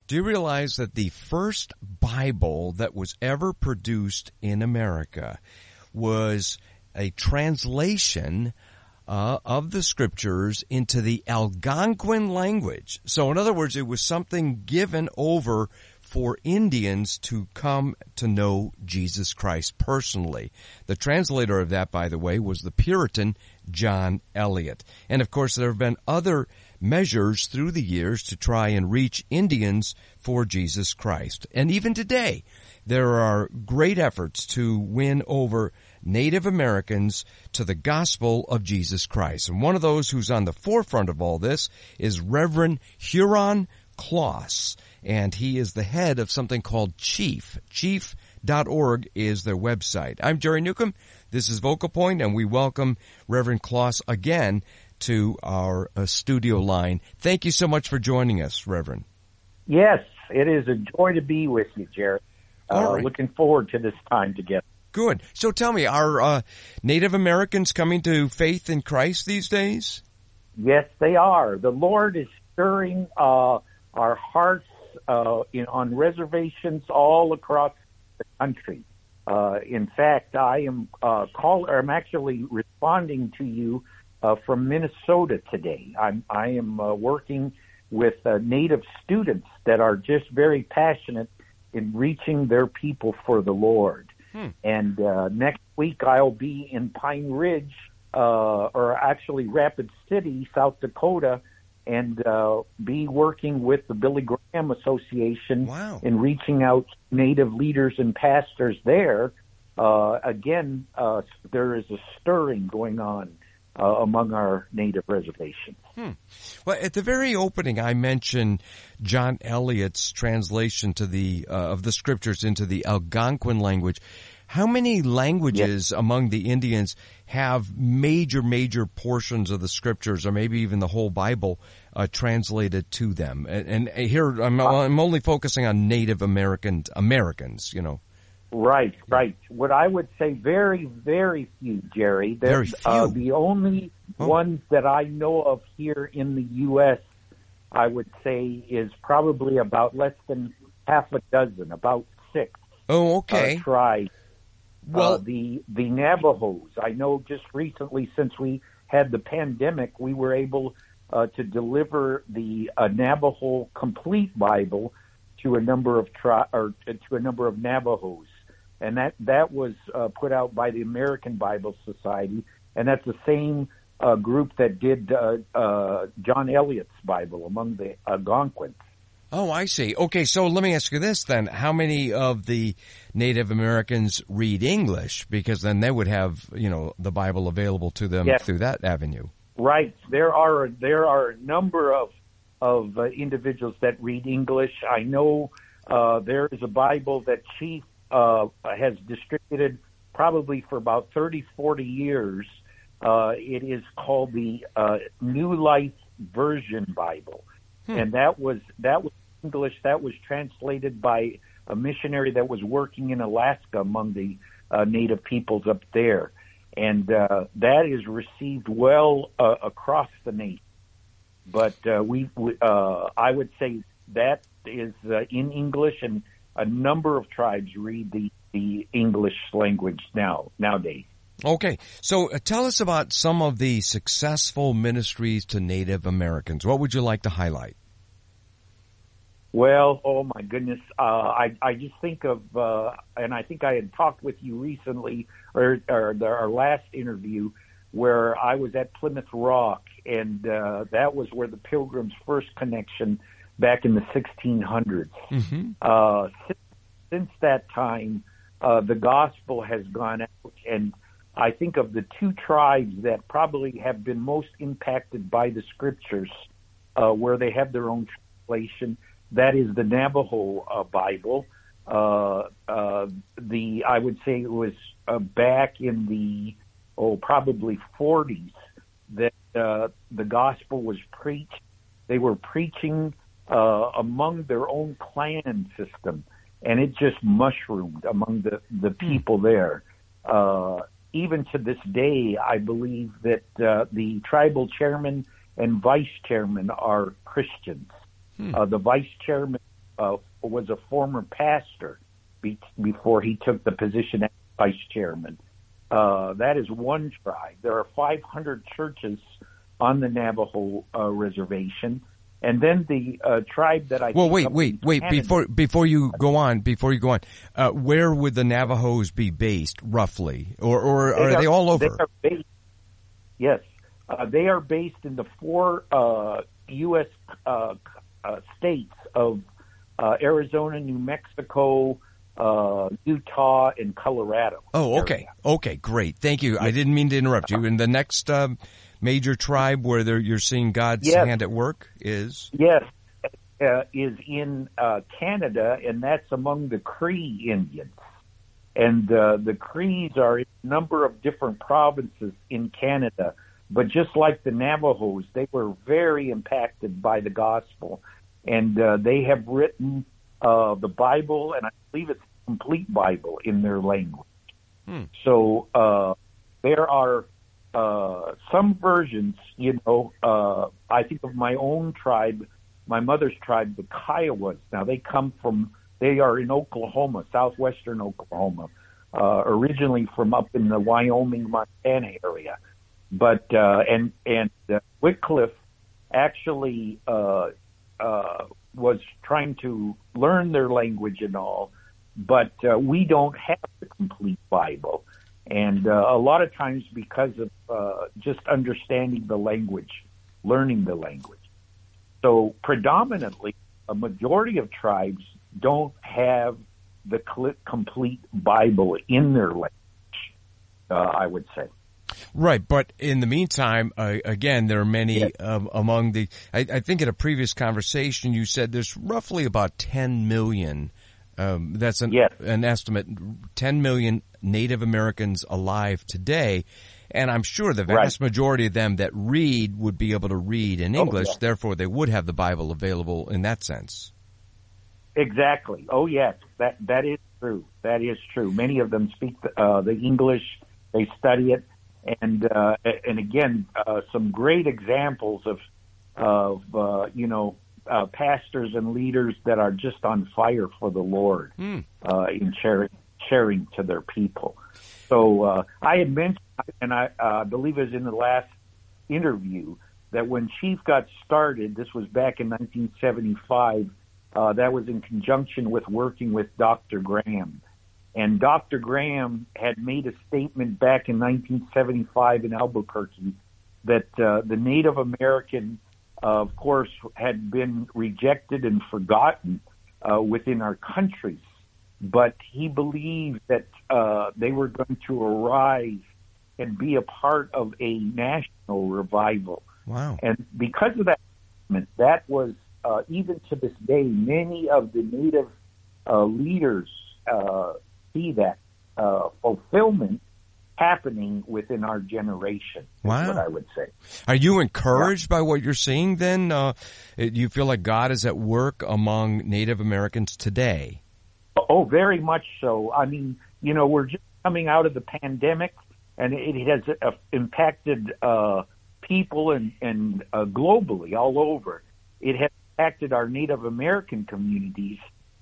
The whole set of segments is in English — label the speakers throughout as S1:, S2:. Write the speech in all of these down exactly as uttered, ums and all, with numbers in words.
S1: Do you realize that the first Bible that was ever produced in America was a translation uh, of the Scriptures into the Algonquin language? So in other words, it was something given over for Indians to come to know Jesus Christ personally. The translator of that, by the way, was the Puritan John Eliot. And of course, there have been other measures through the years to try and reach Indians for Jesus Christ. And even today, there are great efforts to win over Native Americans to the gospel of Jesus Christ. And one of those who's on the forefront of all this is Reverend Huron Kloss, and he is the head of something called Chief. chief dot org is their website. I'm Jerry Newcomb. This is Vocal Point, and we welcome Reverend Kloss again to our uh, studio line. Thank you so much for joining us, Reverend.
S2: Yes, it is a joy to be with you, Jerry. Uh,
S1: right.
S2: Looking forward to this time together.
S1: Good. So tell me, are uh, Native Americans coming to faith in Christ these days?
S2: Yes, they are. The Lord is stirring uh, our hearts uh, in, on reservations all across the country. Uh, in fact, I am uh, call, or I'm actually responding to you uh, from Minnesota today. I'm, I am uh, working with uh, Native students that are just very passionate in reaching their people for the Lord. Hmm. And uh, next week I'll be in Pine Ridge, uh, or actually Rapid City, South Dakota, and uh, be working with the Billy Graham Association
S1: wow.
S2: in reaching out Native leaders and pastors there. Uh, again, uh, there is a stirring going on uh, among our Native reservations.
S1: Hmm. Well, at the very opening, I mentioned John Eliot's translation to the uh, of the Scriptures into the Algonquin language. How many languages yes. among the Indians have major, major portions of the Scriptures, or maybe even the whole Bible, uh, translated to them? And, and here, I'm, I'm only focusing on Native American Americans, you know.
S2: Right, right. What I would say, very, very few, Jerry.
S1: Very few.
S2: Uh, the only
S1: oh.
S2: ones that I know of here in the U S, I would say, is probably about less than half a dozen, about six.
S1: Oh, okay.
S2: Uh, tribes.
S1: Well,
S2: uh, the the Navajos. I know just recently, since we had the pandemic, we were able uh, to deliver the uh, Navajo Complete Bible to a number of tri- or to a number of Navajos, and that that was uh, put out by the American Bible Society, and that's the same uh, group that did uh, uh, John Eliot's Bible among the Algonquins.
S1: Oh, I see. Okay, so let me ask you this then. How many of the Native Americans read English? Because then they would have, you know, the Bible available to them
S2: yes.
S1: through that avenue.
S2: Right. There are there are a number of of uh, individuals that read English. I know uh, there is a Bible that Chief uh, has distributed probably for about thirty, forty years. Uh, it is called the uh, New Life Version Bible. Hmm. And that was that was English. That was translated by a missionary that was working in Alaska among the uh, Native peoples up there, and uh, that is received well uh, across the nation. But uh, we, we uh, I would say that is uh, in English, and a number of tribes read the, the English language now nowadays.
S1: Okay, so uh, tell us about some of the successful ministries to Native Americans. What would you like to highlight?
S2: Well, oh my goodness, uh, I I just think of, uh, and I think I had talked with you recently, or, or the, our last interview, where I was at Plymouth Rock, and uh, that was where the Pilgrims' first connection back in the sixteen hundreds. Mm-hmm. Uh, since, since that time, uh, the gospel has gone out, and I think of the two tribes that probably have been most impacted by the Scriptures, uh, where they have their own translation. That is the Navajo uh, Bible. Uh, uh, the I would say it was uh, back in the oh probably forties that uh, the gospel was preached. They were preaching uh, among their own clan system, and it just mushroomed among the the people there. Uh, even to this day, I believe that uh, the tribal chairman and vice chairman are Christians. Hmm. Uh, the vice chairman uh, was a former pastor be- before he took the position as vice chairman. Uh, that is one tribe. There are five hundred churches on the Navajo uh, reservation. And then the uh, tribe that I
S1: well,
S2: think
S1: wait, wait, wait.
S2: Canada,
S1: before before you go on, before you go on, uh, where would the Navajos be based roughly, or or are, are they all over?
S2: They are based, yes, uh, they are based in the four uh, U S Uh, uh, states of uh, Arizona, New Mexico, uh, Utah, and Colorado.
S1: Oh, okay,
S2: area.
S1: okay, great, thank you. I didn't mean to interrupt you. And the next um, major tribe where there, you're seeing God's
S2: yes.
S1: hand at work is?
S2: Yes, uh, is in uh, Canada, and that's among the Cree Indians. And uh, the Crees are in a number of different provinces in Canada, but just like the Navajos, they were very impacted by the gospel. And uh, they have written uh, the Bible, and I believe it's a complete Bible in their language. Hmm. So uh, there are Uh, some versions, you know, uh, I think of my own tribe, my mother's tribe, the Kiowas. Now, they come from, they are in Oklahoma, southwestern Oklahoma, uh, originally from up in the Wyoming, Montana area. But, uh, and, and uh, Wycliffe actually uh, uh, was trying to learn their language and all, but uh, we don't have the complete Bible. And uh, a lot of times because of uh, just understanding the language, learning the language. So predominantly, a majority of tribes don't have the cl- complete Bible in their language, uh, I would say.
S1: Right, but in the meantime, uh, again, there are many yes. um, among the, I, I think in a previous conversation you said there's roughly about ten million Um, that's an,
S2: yes.
S1: an estimate, ten million Native Americans alive today. And I'm sure the vast right. majority of them that read would be able to read in English. Oh, yeah. Therefore, they would have the Bible available in that sense.
S2: Exactly. Oh, yes. That, that is true. That is true. Many of them speak uh, the English. They study it. And, uh, and again, uh, some great examples of, of uh, you know, Uh, pastors and leaders that are just on fire for the Lord mm. uh, in sharing, sharing to their people. So uh, I had mentioned, and I uh, believe it was in the last interview, that when Chief got started, this was back in nineteen seventy-five, uh, that was in conjunction with working with Doctor Graham. And Doctor Graham had made a statement back in nineteen seventy-five in Albuquerque that uh, the Native American Uh, of course, had been rejected and forgotten uh, within our countries. But he believed that uh, they were going to arise and be a part of a national revival.
S1: Wow.
S2: And because of that, that was, uh, even to this day, many of the Native uh, leaders uh, see that uh, fulfillment happening within our generation,
S1: wow.
S2: is what I would say.
S1: Are you encouraged yeah. by what you're seeing then? Uh, do you feel like God is at work among Native Americans today?
S2: Oh, very much so. I mean, you know, we're just coming out of the pandemic, and it has uh, impacted uh, people and, and uh, globally, all over. It has impacted our Native American communities.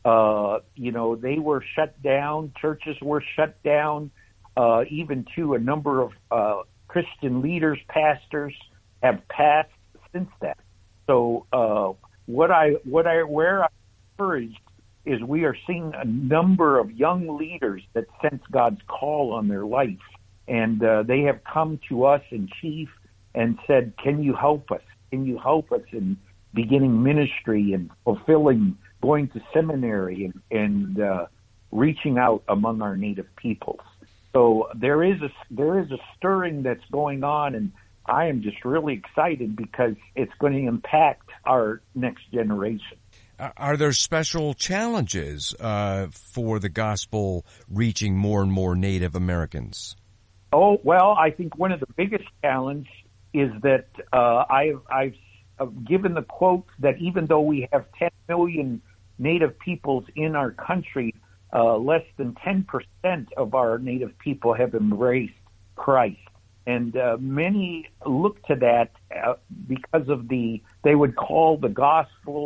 S2: Uh, you know, they were shut down. Churches were shut down. Uh, even to a number of uh, Christian leaders, pastors have passed since that. So uh, what I, what I, where I'm encouraged is we are seeing a number of young leaders that sense God's call on their life, and uh, they have come to us in Chief and said, "Can you help us? Can you help us in beginning ministry and fulfilling, going to seminary and, and uh, reaching out among our Native peoples?" So there is a there is a stirring that's going on, and I am just really excited because it's going to impact our next generation.
S1: Are there special challenges uh, for the gospel reaching more and more Native Americans?
S2: Oh, well, I think one of the biggest challenges is that uh, I've, I've given the quote that even though we have ten million Native peoples in our country, Uh, less than ten percent of our Native people have embraced Christ. And uh, many look to that uh, because of the, they would call the gospel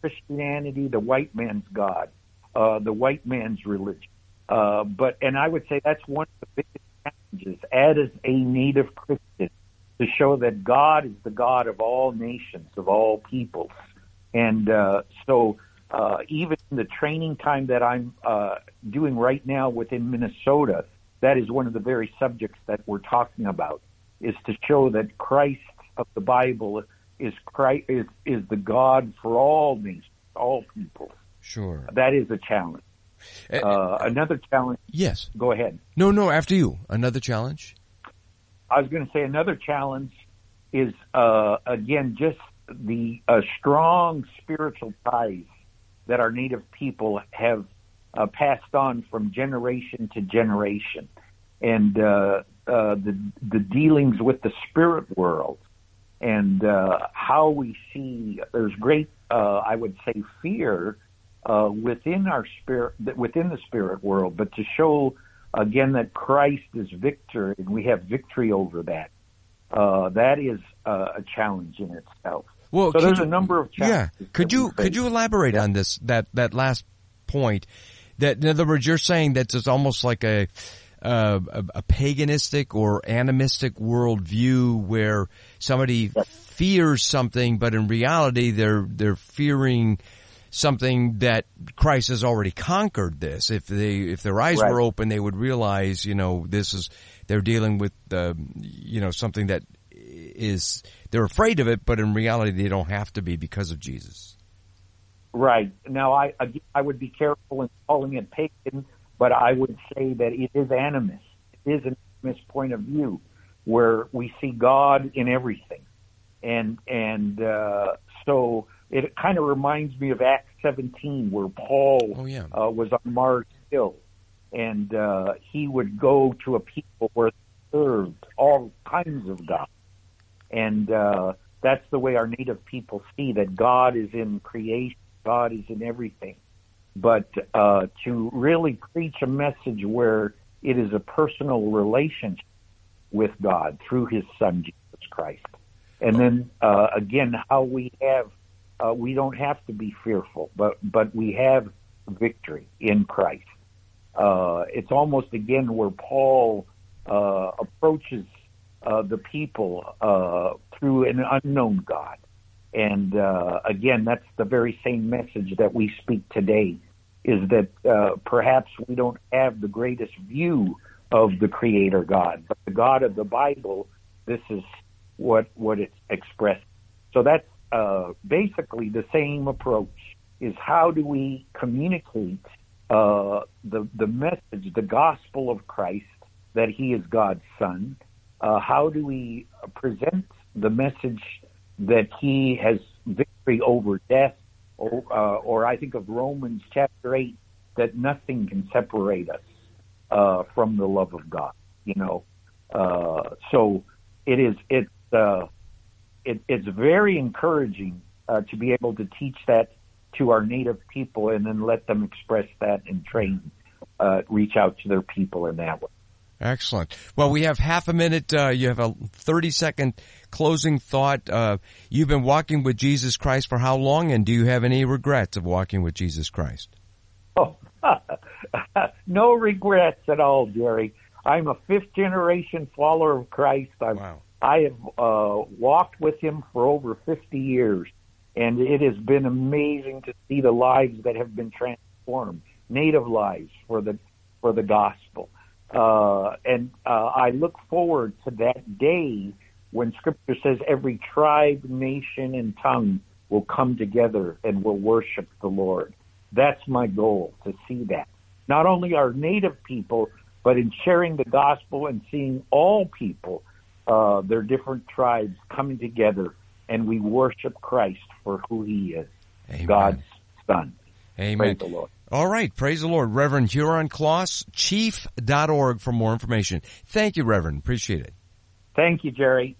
S2: Christianity, the white man's God, uh, the white man's religion. Uh, but and I would say that's one of the biggest challenges as a native Christian, to show that God is the God of all nations, of all peoples. And uh, so uh, even in the training time that I'm uh, doing right now within Minnesota, that is one of the very subjects that we're talking about, is to show that Christ of the Bible is Christ, is, is the God for all nations, all peoples.
S1: Sure.
S2: That is a challenge. Uh, another challenge.
S1: Yes.
S2: Go ahead.
S1: No, no, after you. Another challenge?
S2: I was going to say another challenge is, uh, again, just the uh, strong spiritual ties that our native people have uh, passed on from generation to generation. And uh, uh, the, the dealings with the spirit world, and uh, how we see there's great, uh, I would say, fear uh, within our spirit, within the spirit world, but to show again that Christ is victor and we have victory over that. Uh, that is uh, a challenge in itself.
S1: Well,
S2: so there's
S1: you,
S2: a number of challenges.
S1: Yeah. Could you could you elaborate on this that that last point? That in other words, you're saying that it's almost like a uh, a, a paganistic or animistic worldview where somebody yes. fears something, but in reality they're they're fearing something that Christ has already conquered. This, if they if their eyes right. were open, they would realize, you know, this is they're dealing with uh, you know something that is they're afraid of it, but in reality they don't have to be because of Jesus.
S2: Right. Now, I I would be careful in calling it pagan, but I would say that it is animist. It is an animist point of view where we see God in everything, and and uh, so it kind of reminds me of Acts seventeen, where Paul
S1: oh, yeah.
S2: uh, was on Mars Hill, and uh, he would go to a people where they served all kinds of God, and uh, that's the way our native people see that God is in creation. God is in everything. But uh, to really preach a message where it is a personal relationship with God through his son, Jesus Christ. And then, uh, again, how we have, uh, we don't have to be fearful, but, but we have victory in Christ. Uh, it's almost, again, where Paul uh, approaches uh, the people uh, through an unknown God. And, uh, again, that's the very same message that we speak today, is that uh, perhaps we don't have the greatest view of the Creator God, but the God of the Bible, this is what, what it's expressed. So that's uh, basically the same approach, is how do we communicate uh, the, the message, the gospel of Christ, that he is God's son? Uh, how do we present the message that he has victory over death, or, uh, or I think of Romans chapter eight, that nothing can separate us uh, from the love of God. You know, uh, so it is. It's uh, it, it's very encouraging uh, to be able to teach that to our native people, and then let them express that and train, uh, reach out to their people in that way.
S1: Excellent. Well, we have half a minute. Uh, you have a thirty-second closing thought. Uh, you've been walking with Jesus Christ for how long, and do you have any regrets of walking with Jesus Christ?
S2: Oh, no regrets at all, Jerry. I'm a fifth-generation follower of Christ. I've,
S1: wow.
S2: I have uh, walked with him for over fifty years, and it has been amazing to see the lives that have been transformed, native lives for the for the gospel. Uh, and uh, I look forward to that day when Scripture says every tribe, nation, and tongue will come together and will worship the Lord. That's my goal, to see that. Not only our native people, but in sharing the gospel and seeing all people, uh, their different tribes coming together, and we worship Christ for who he is, Amen. God's son.
S1: Amen.
S2: Praise the Lord.
S1: All right. Praise the Lord. Reverend Huron Kloss, chief dot org for more information. Thank you, Reverend. Appreciate it.
S2: Thank you, Jerry.